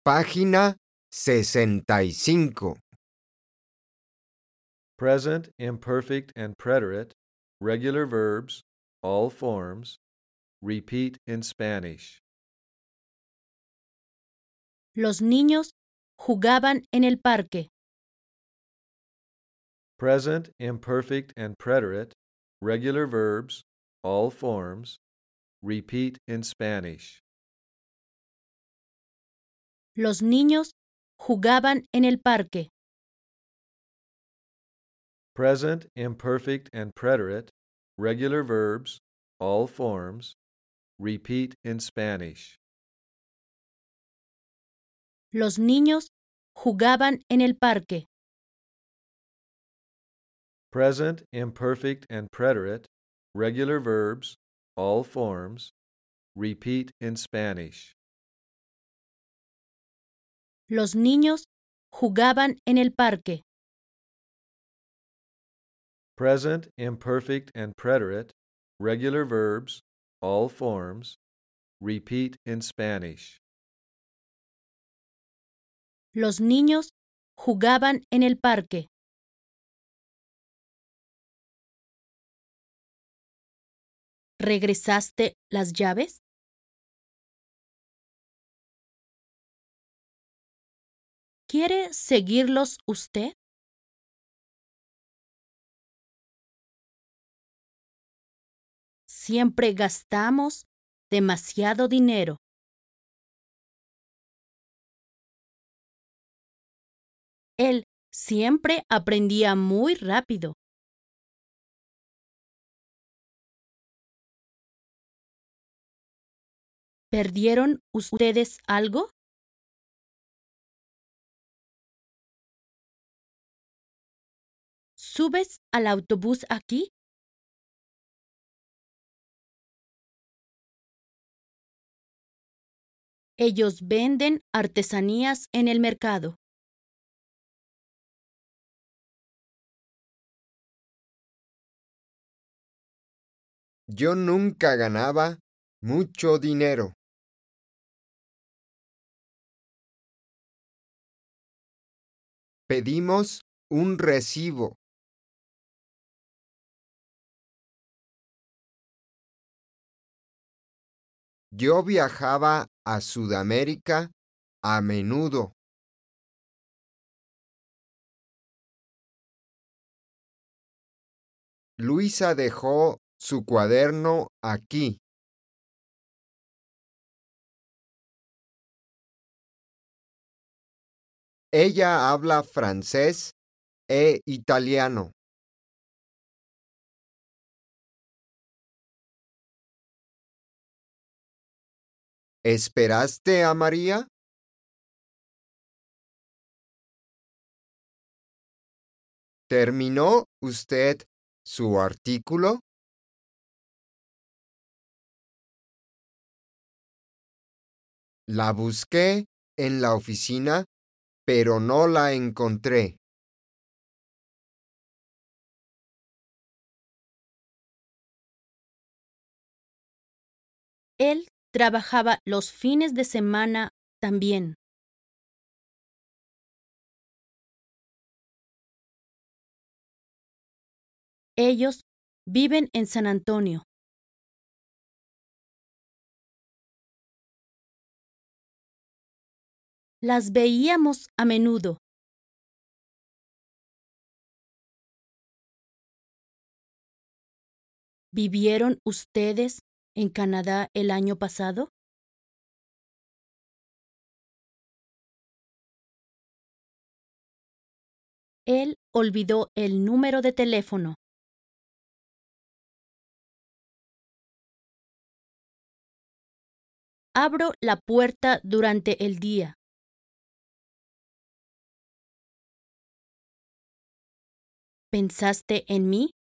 Página 65. Present, imperfect, and preterite, regular verbs, all forms, repeat in Spanish. Los niños jugaban en el parque. Present, imperfect, and preterite, regular verbs, all forms, repeat in Spanish. Los niños jugaban en el parque. Present, imperfect, and preterite, regular verbs, all forms, repeat in Spanish. Los niños jugaban en el parque. Present, imperfect, and preterite, regular verbs, all forms, repeat in Spanish. Los niños jugaban en el parque. Present, imperfect, and preterite, regular verbs, all forms, repeat in Spanish. Los niños jugaban en el parque. ¿Regresaste las llaves? ¿Quiere seguirlos usted? Siempre gastamos demasiado dinero. Él siempre aprendía muy rápido. ¿Perdieron ustedes algo? ¿Subes al autobús aquí? Ellos venden artesanías en el mercado. Yo nunca ganaba mucho dinero. Pedimos un recibo. Yo viajaba a Sudamérica a menudo. Luisa dejó su cuaderno aquí. Ella habla francés e italiano. ¿Esperaste a María? ¿Terminó usted su artículo? La busqué en la oficina, pero no la encontré. Él trabajaba los fines de semana también. Ellos viven en San Antonio. Las veíamos a menudo. ¿Vivieron ustedes en Canadá el año pasado? Él olvidó el número de teléfono. Abro la puerta durante el día. ¿Pensaste en mí?